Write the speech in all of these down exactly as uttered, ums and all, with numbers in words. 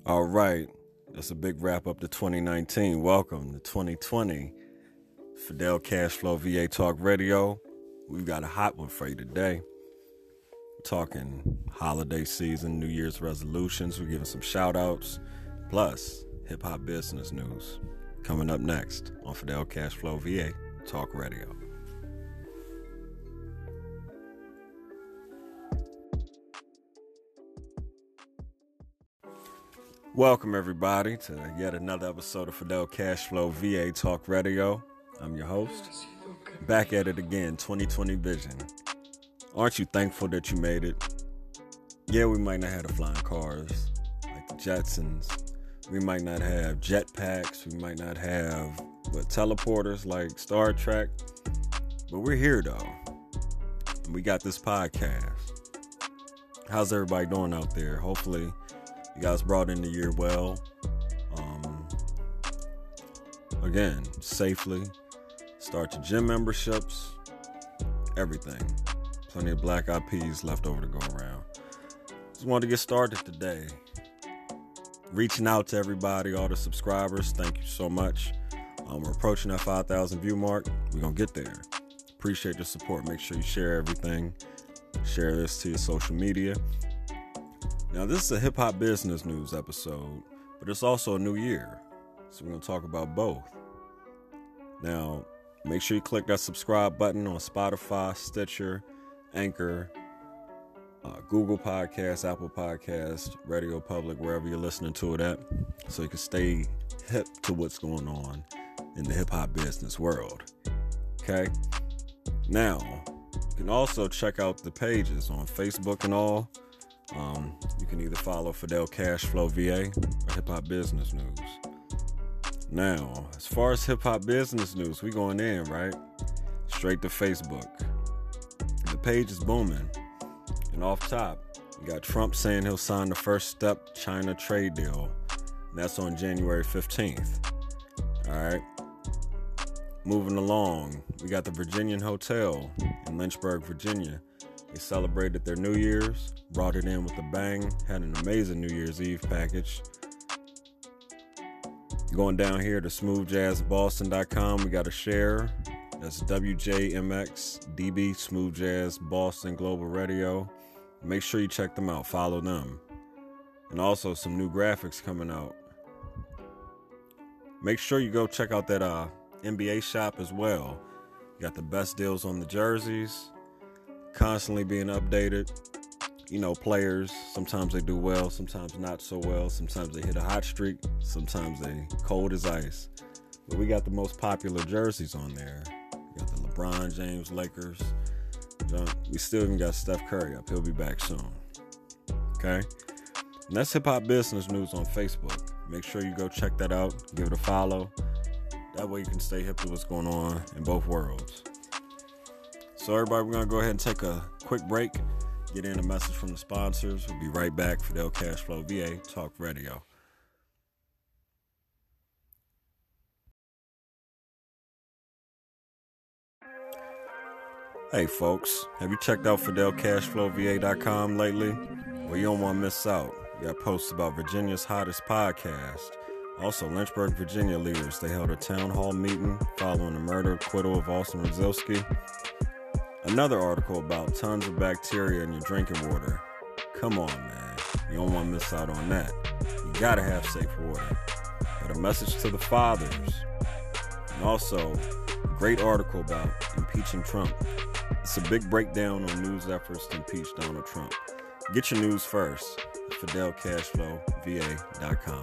All right, that's a big wrap up to twenty nineteen. Welcome to twenty twenty. Fidel Cashflow V A Talk Radio. We've got a hot one for you today. We're talking holiday season, New Year's resolutions. We're giving some shout outs, plus hip hop business news. Coming up next on Fidel Cashflow V A Talk Radio. Welcome, everybody, to yet another episode of Fidel Cashflow V A Talk Radio. I'm your host. Back at it again, twenty twenty vision. Aren't you thankful that you made it? Yeah, we might not have the flying cars like the Jetsons. We might not have jetpacks. We might not have what, teleporters like Star Trek. But we're here, though. And we got this podcast. How's everybody doing out there? Hopefully, you guys brought in the year well. Um, again, safely. Start your gym memberships. Everything. Plenty of black eyed peas left over to go around. Just wanted to get started today. Reaching out to everybody, all the subscribers. Thank you so much. Um, we're approaching that five thousand view mark. We're going to get there. Appreciate your support. Make sure you share everything. Share this to your social media. Now, this is a hip-hop business news episode, but it's also a new year, so we're going to talk about both. Now, make sure you click that subscribe button on Spotify, Stitcher, Anchor, uh, Google Podcasts, Apple Podcasts, Radio Public, wherever you're listening to it at, so you can stay hip to what's going on in the hip-hop business world. Okay? Now, you can also check out the pages on Facebook and all. Um, you can either follow Fidel Cashflow V A or Hip Hop Business News. Now, as far as Hip Hop Business News, we going in, right? Straight to Facebook. The page is booming. And off top, you got Trump saying he'll sign the first step China trade deal. And that's on January fifteenth. All right. Moving along, we got the Virginian Hotel in Lynchburg, Virginia. They celebrated their New Year's, brought it in with a bang, had an amazing New Year's Eve package. Going down here to smooth jazz boston dot com, we got a share. That's W J M X D B Smooth Jazz Boston Global Radio. Make sure you check them out, follow them. And also some new graphics coming out. Make sure you go check out that uh, N B A shop as well. You got the best deals on the jerseys. Constantly being updated. You know, players, sometimes they do well, sometimes not so well. Sometimes they hit a hot streak, sometimes they cold as ice. But we got the most popular jerseys on there. We got the LeBron James Lakers. We still even got Steph Curry up. He'll be back soon. Okay? And that's Hip Hop Business News on Facebook. Make sure you go check that out. Give it a follow. That way you can stay hip to what's going on in both worlds. So everybody, we're going to go ahead and take a quick break, get in a message from the sponsors. We'll be right back. Fidel Cashflow V A Talk Radio. Hey folks, have you checked out Fidel Cashflow V A dot com lately? Well, you don't want to miss out. You got posts about Virginia's hottest podcast. Also, Lynchburg, Virginia leaders, they held a town hall meeting following the murder acquittal of Austin Rzilski. Another article about tons of bacteria in your drinking water. Come on, man. You don't want to miss out on that. You gotta have safe water. Got a message to the fathers. And also, a great article about impeaching Trump. It's a big breakdown on news efforts to impeach Donald Trump. Get your news first at Fidel Cashflow V A dot com.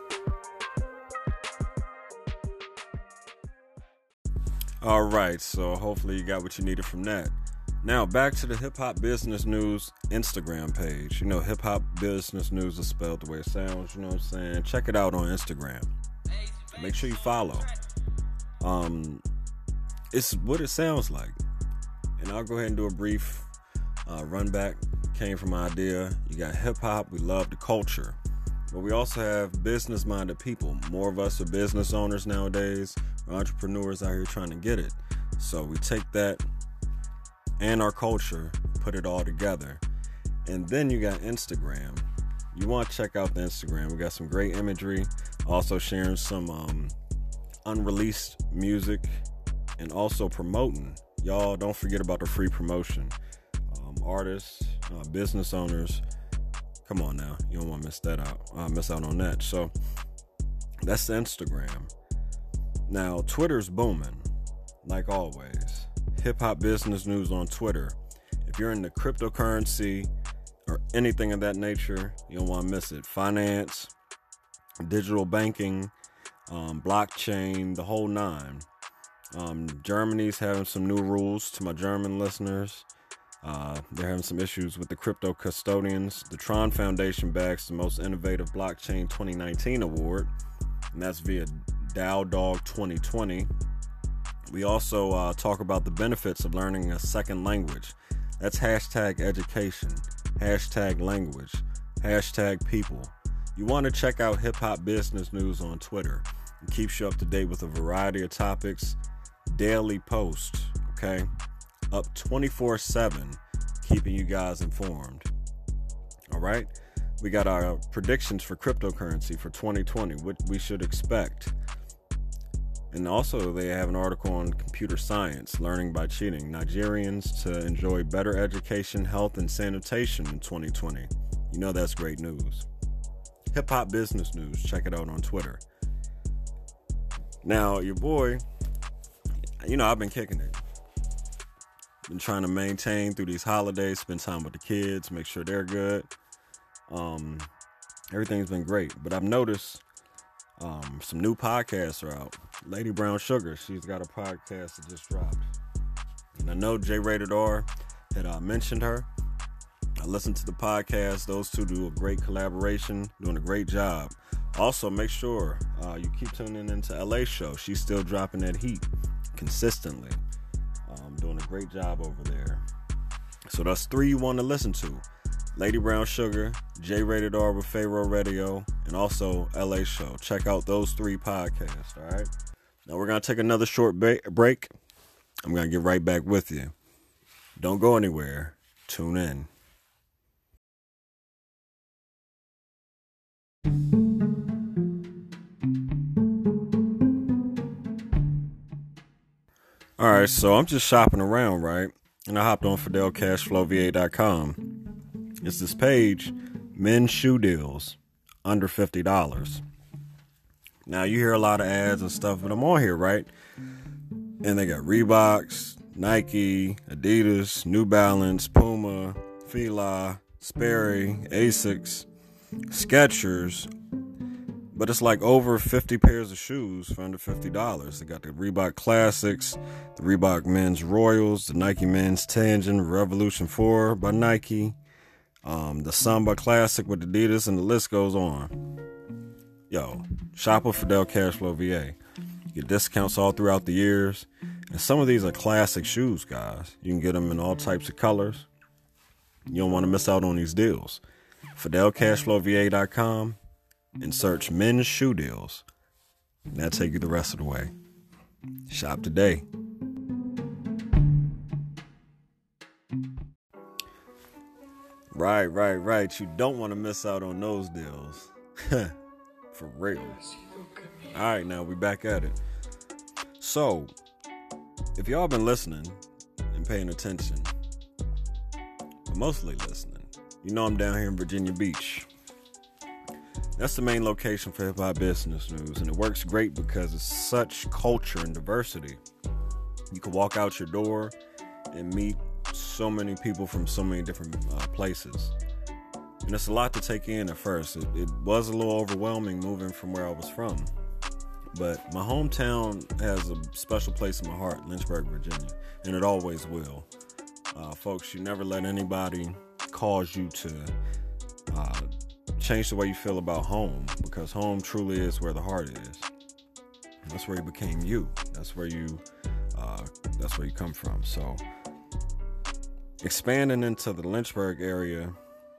All right, so hopefully you got what you needed from that. Now, back to the Hip Hop Business News Instagram page. You know, Hip Hop Business News is spelled the way it sounds, you know what I'm saying? Check it out on Instagram. Make sure you follow. Um, it's what it sounds like. And I'll go ahead and do a brief uh, run back. Came from my idea. You got hip hop, we love the culture. But we also have business-minded people. More of us are business owners nowadays. We're entrepreneurs out here trying to get it. So we take that and our culture, put it all together. And then you got Instagram, you want to check out the Instagram. We got some great imagery, also sharing some um, unreleased music, and also promoting. Y'all don't forget about the free promotion. Um, artists, uh, business owners, come on now, you don't want to miss that out. Uh, miss out on that. So that's the Instagram. Now Twitter's booming, like always. Hip hop business news on Twitter. If you're into cryptocurrency or anything of that nature, you don't want to miss it. Finance, digital banking, um, blockchain, the whole nine. Um, Germany's having some new rules to my German listeners. Uh, they're having some issues with the crypto custodians. The Tron Foundation backs the most innovative blockchain twenty nineteen award, and that's via DAO Dog twenty twenty. We also uh, talk about the benefits of learning a second language. That's hashtag education, hashtag language, hashtag people. You want to check out Hip Hop Business News on Twitter. It keeps you up to date with a variety of topics. Daily post, okay? Up twenty-four seven, keeping you guys informed. All right? We got our predictions for cryptocurrency for twenty twenty, what we should expect. And also, they have an article on computer science, learning by cheating. Nigerians to enjoy better education, health, and sanitation in twenty twenty. You know that's great news. Hip Hop Business News, check it out on Twitter. Now, your boy, you know, I've been kicking it. Been trying to maintain through these holidays, spend time with the kids, make sure they're good. Um, everything's been great. But I've noticed um, some new podcasts are out. Lady Brown Sugar, she's got a podcast that just dropped. And I know J Rated R had uh, mentioned her. I listened to the podcast. Those two do a great collaboration, doing a great job. Also, make sure uh, you keep tuning into L A Show. She's still dropping that heat consistently. Um, doing a great job over there. So that's three you want to listen to. Lady Brown Sugar, J Rated R with Pharaoh Radio, and also L A Show. Check out those three podcasts, all right? Now we're going to take another short ba- break. I'm going to get right back with you. Don't go anywhere. Tune in. All right, so I'm just shopping around, right? And I hopped on Fidel Cash Flow V A dot com. It's this page, men's shoe deals, under fifty dollars. Now, you hear a lot of ads and stuff, but I'm on here, right? And they got Reeboks, Nike, Adidas, New Balance, Puma, Fila, Sperry, Asics, Skechers. But it's like over fifty pairs of shoes for under fifty dollars. They got the Reebok Classics, the Reebok Men's Royals, the Nike Men's Tangent Revolution four by Nike, um, the Samba Classic with Adidas, and the list goes on. Yo, shop with Fidel Cashflow V A. You get discounts all throughout the years. And some of these are classic shoes, guys. You can get them in all types of colors. You don't want to miss out on these deals. Fidel Cashflow V A dot com. And search men's shoe deals. And that'll take you the rest of the way. Shop today. Right, right, right. You don't want to miss out on those deals. For real. All right, now we back at it. So, if y'all been listening and paying attention, but mostly listening, you know I'm down here in Virginia Beach. That's the main location for Hip Hop Business News, and it works great because it's such culture and diversity. You can walk out your door and meet so many people from so many different uh, places. And it's a lot to take in at first. It, it was a little overwhelming moving from where I was from. But my hometown has a special place in my heart, Lynchburg, Virginia, and it always will. Uh, folks, you never let anybody cause you to uh, change the way you feel about home, because home truly is where the heart is. That's where you became you. That's where you uh, that's where you come from. So expanding into the Lynchburg area,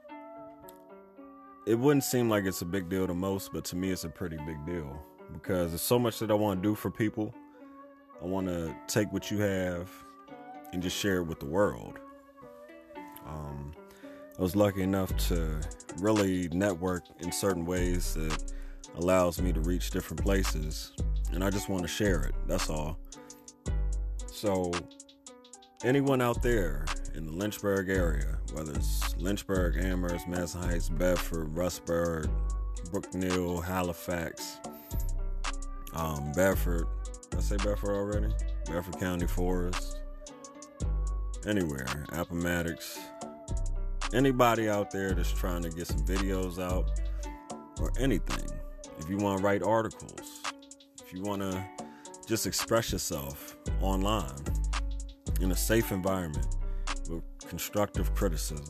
it wouldn't seem like it's a big deal to most, but to me it's a pretty big deal, because there's so much that I want to do for people. I want to take what you have and just share it with the world. Um, I was lucky enough to really network in certain ways that allows me to reach different places, and I just want to share it. That's all. So anyone out there in the Lynchburg area, whether it's Lynchburg, Amherst, Madison Heights, Bedford, Rustburg, Brookneal, Halifax, um, Bedford, did I say Bedford already? Bedford County, Forest, anywhere, Appomattox, anybody out there that's trying to get some videos out or anything. If you want to write articles, if you want to just express yourself online in a safe environment with constructive criticism,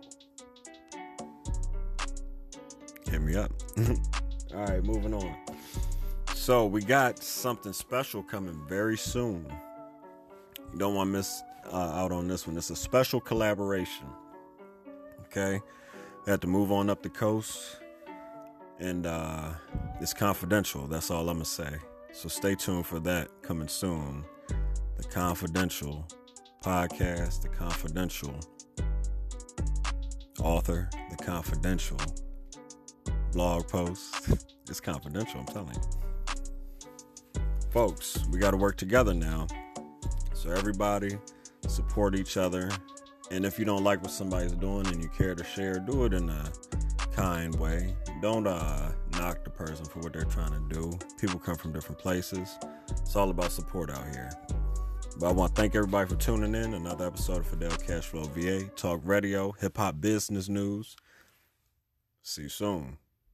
hit me up. All right, moving on. So we got something special coming very soon. You don't want to miss uh, out on this one. It's a special collaboration. Okay, we had to move on up the coast, and uh, it's confidential. That's all I'm gonna say. So stay tuned for that coming soon. The Confidential podcast, The Confidential author, The Confidential blog post. It's confidential, I'm telling you. Folks, we got to work together now. So everybody support each other. And if you don't like what somebody's doing and you care to share, do it in a kind way. Don't uh, knock the person for what they're trying to do. People come from different places. It's all about support out here. But I want to thank everybody for tuning in. Another episode of Fidel Cashflow V A Talk Radio, hip hop business news. See you soon.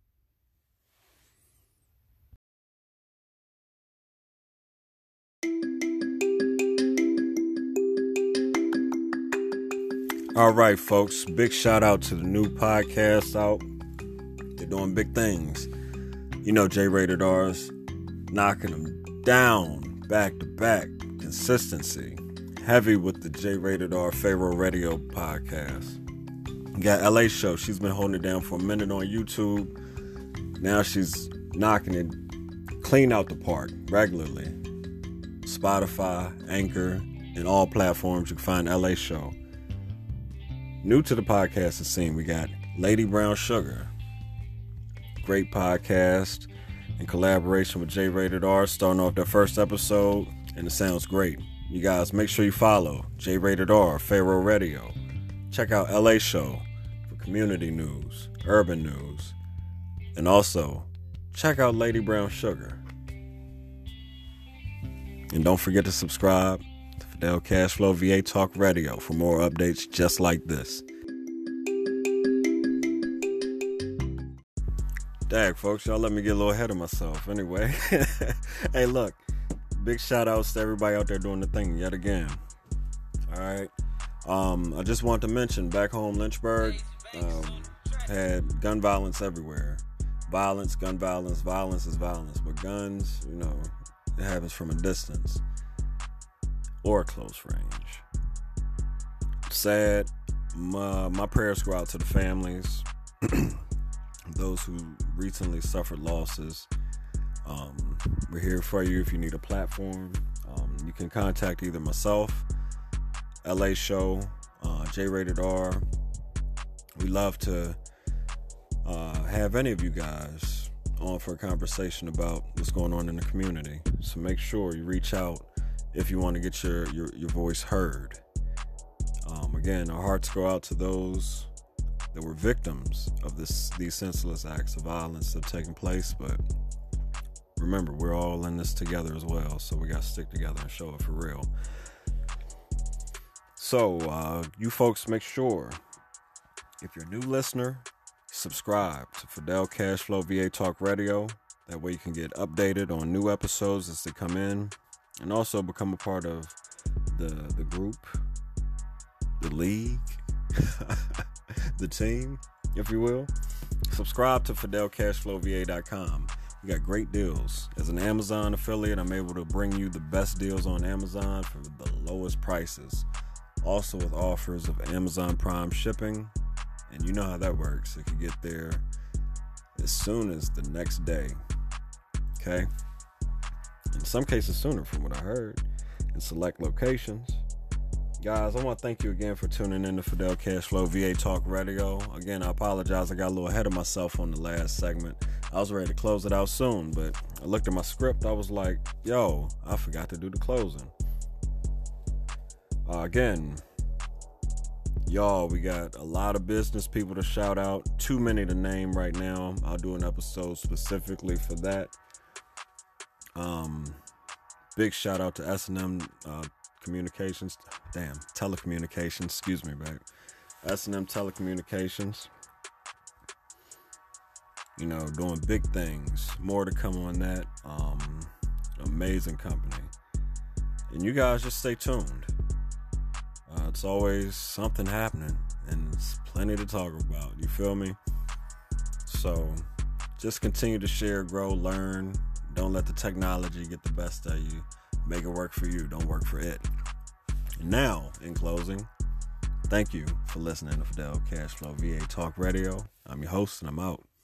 All right, folks. Big shout out to the new podcast out. They're doing big things. You know, J Rated R's knocking them down back to back. Consistency. Heavy with the J Rated R Pharaoh Radio podcast. You got L A Show. She's been holding it down for a minute on YouTube. Now she's knocking it clean out the park regularly. Spotify, Anchor, and all platforms you can find L A Show. New to the podcast scene, we got Lady Brown Sugar. Great podcast in collaboration with J Rated R, starting off their first episode, and it sounds great. You guys, make sure you follow J Rated R, Pharaoh Radio. Check out L A Show for community news, urban news, and also check out Lady Brown Sugar. And don't forget to subscribe to Fidel Cashflow V A Talk Radio for more updates just like this. Dang, folks, y'all let me get a little ahead of myself. Anyway, hey, look, big shout outs to everybody out there doing the thing yet again. All right. Um, I just want to mention back home, Lynchburg um, had gun violence everywhere. Violence, gun violence, violence is violence. But guns, you know, it happens from a distance or close range. Sad. My, my prayers go out to the families, those who recently suffered losses. Um, we're here for you if you need a platform. Um, you can contact either myself, L A Show, uh, J Rated R. We love to uh, have any of you guys on for a conversation about what's going on in the community. So make sure you reach out if you want to get your, your, your voice heard. Um, again, our hearts go out to those that were victims of this these senseless acts of violence that have taken place. But remember, we're all in this together as well, so we got to stick together and show it for real. So, uh, you folks, make sure, if you're a new listener, subscribe to Fidel Cashflow V A Talk Radio. That way you can get updated on new episodes as they come in, and also become a part of the the group, the league, the team, if you will. Subscribe to Fidel Cashflow V A dot com. We got great deals. As an Amazon affiliate, I'm able to bring you the best deals on Amazon for the lowest prices. Also with offers of Amazon Prime shipping. And you know how that works. It can get there as soon as the next day. Okay? In some cases sooner, from what I heard. In select locations. Guys, I want to thank you again for tuning in to Fidel Cashflow V A Talk Radio. Again, I apologize. I got a little ahead of myself on the last segment. I was ready to close it out soon, but I looked at my script. I was like, yo, I forgot to do the closing. Uh, again, y'all, we got a lot of business people to shout out. Too many to name right now. I'll do an episode specifically for that. Um, big shout out to S and M uh, Communications. Damn, Telecommunications. Excuse me, babe. S and M Telecommunications. You know, doing big things. More to come on that. Um, amazing company. And you guys just stay tuned. Uh, it's always something happening, and it's plenty to talk about. You feel me? So, just continue to share, grow, learn. Don't let the technology get the best of you. Make it work for you. Don't work for it. Now, in closing, thank you for listening to Fidel Cashflow V A Talk Radio. I'm your host, and I'm out.